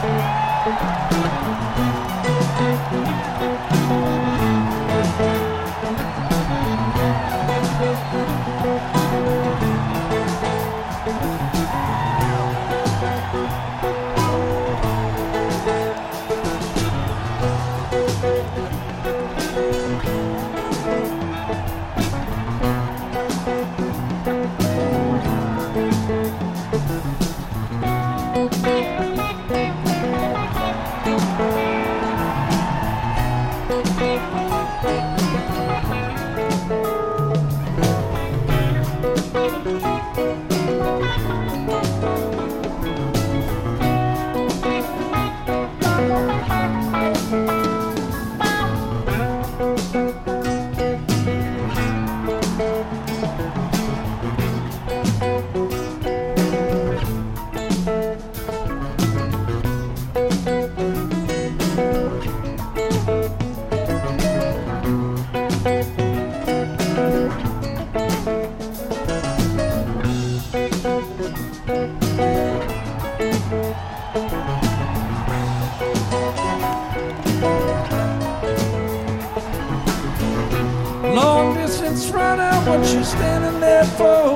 Long distance runner, what you standing there for?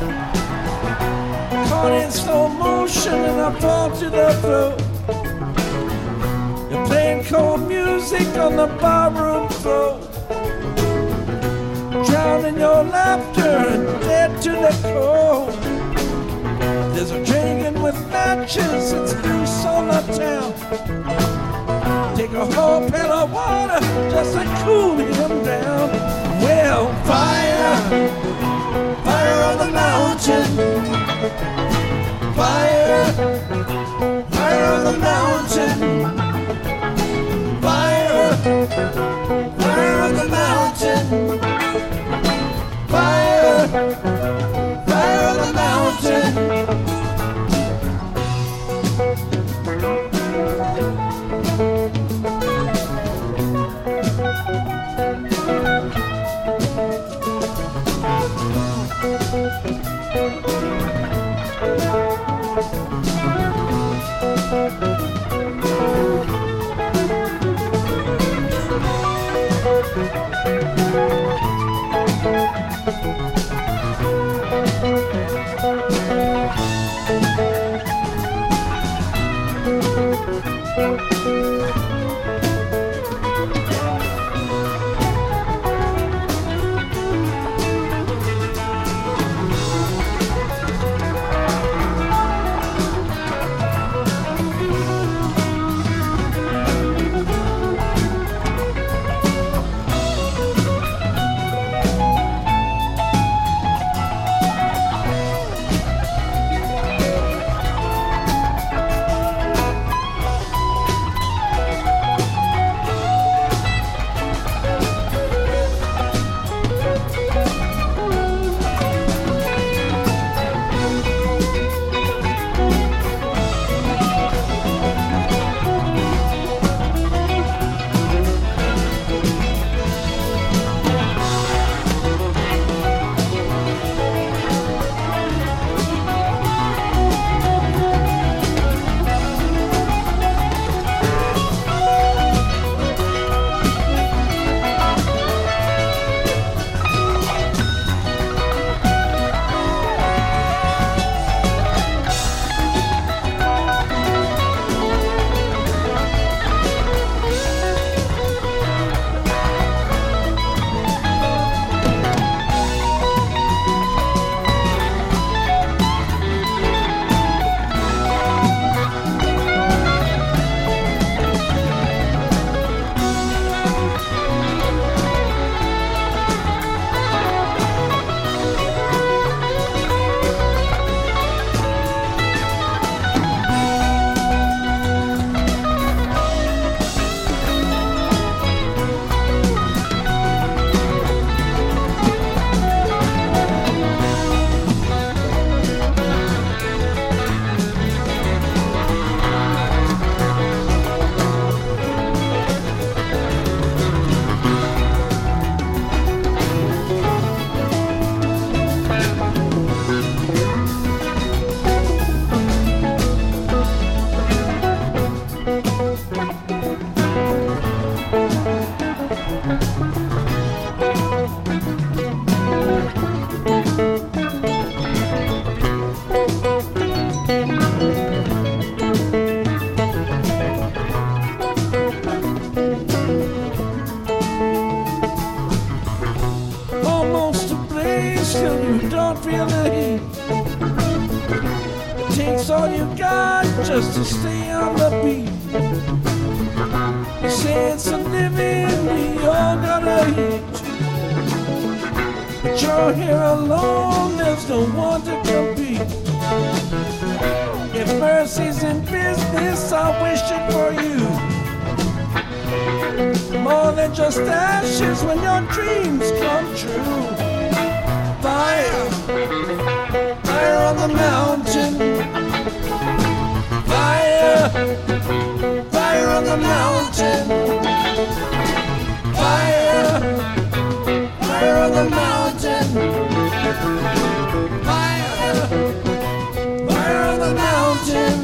Caught in slow motion and I fall to the floor. You're playing cold music on the barroom floor, drowning your laughter and dead to the core. There's a dragon with matches, it's loose on the town. Take a whole pail of water just to cool him down. Well, fire, fire on the mountain. Fire, fire on the mountain. Fire, fire on the mountain. Fire, fire on the mountain. It's all you got just to stay on the beat. You say it's a living we all gotta eat, but you're here alone, there's no one to compete. If mercy's in business, I wish it for you. More than just ashes when your dreams come true. Fire, fire on the mountain. Fire, fire on the mountain. Fire, fire on the mountain. Fire, fire on the mountain.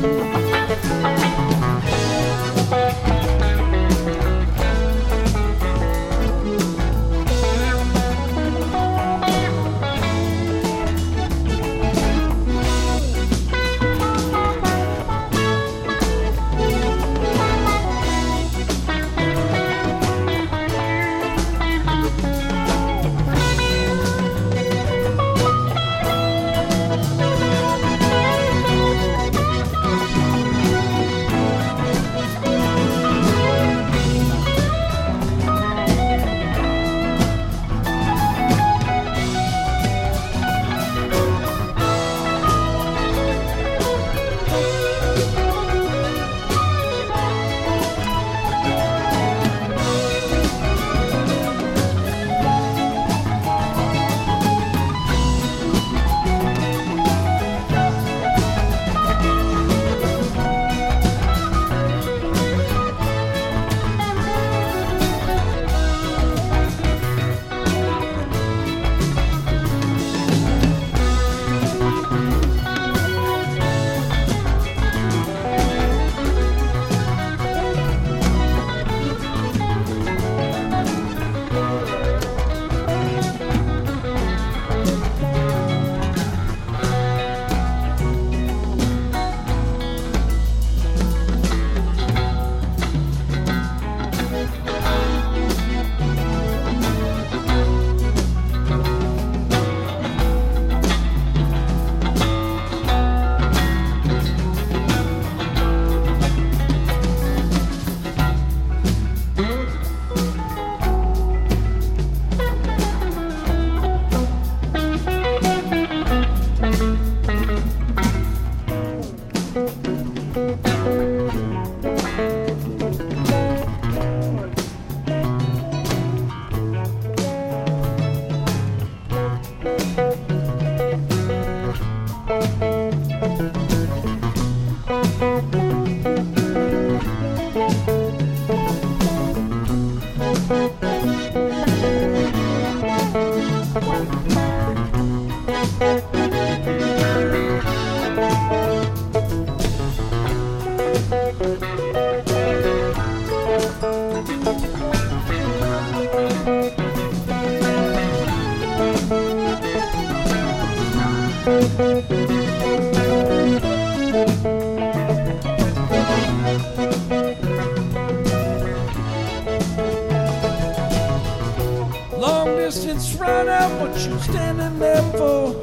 Long distance run out, what you standing there for?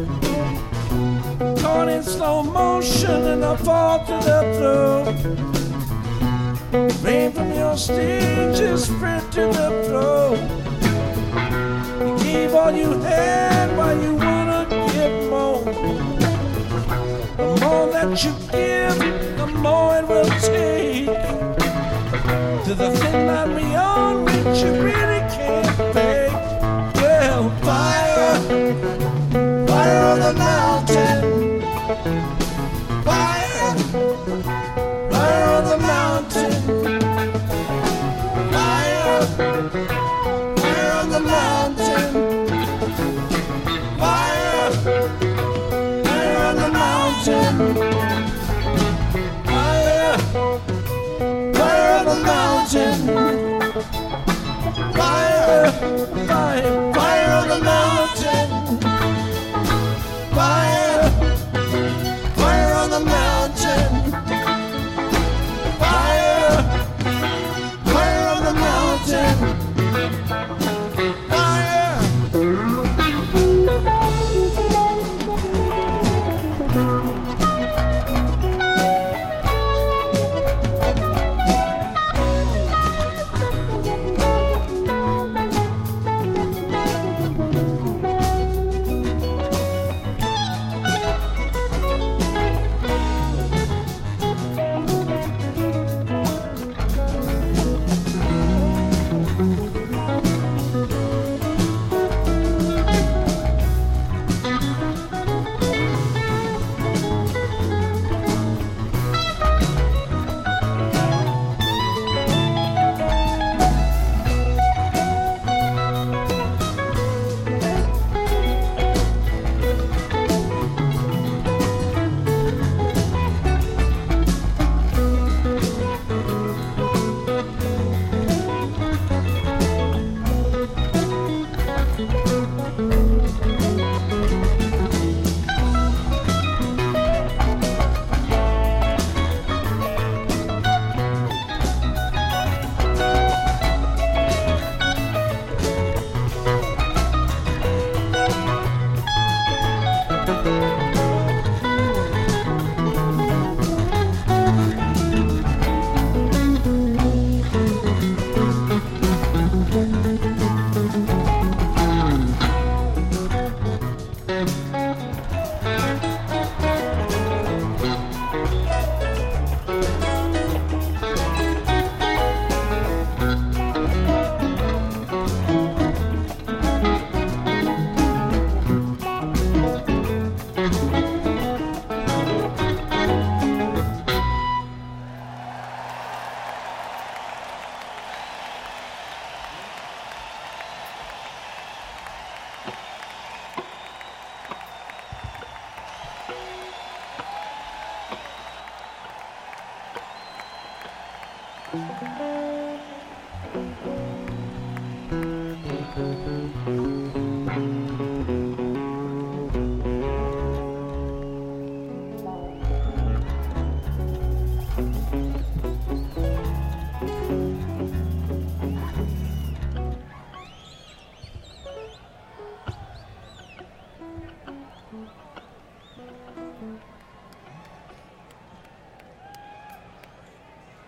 Caught in slow motion and I fall to the floor. Rain from your stage is spread to the floor. You gave all you had, why you wanna give more? The more that you give, the more it will take. To the thin line beyond which you really can't fake. Well, fire, fire on the mountain. Fire, fire on the mountain. Fire, fire on the mountain. Fire, fire on the mountain. Fire, fire on the mountain. Fire, fire, fire on the mountain. Fire, fire on the mountain. Fire, fire on the mountain. Fire.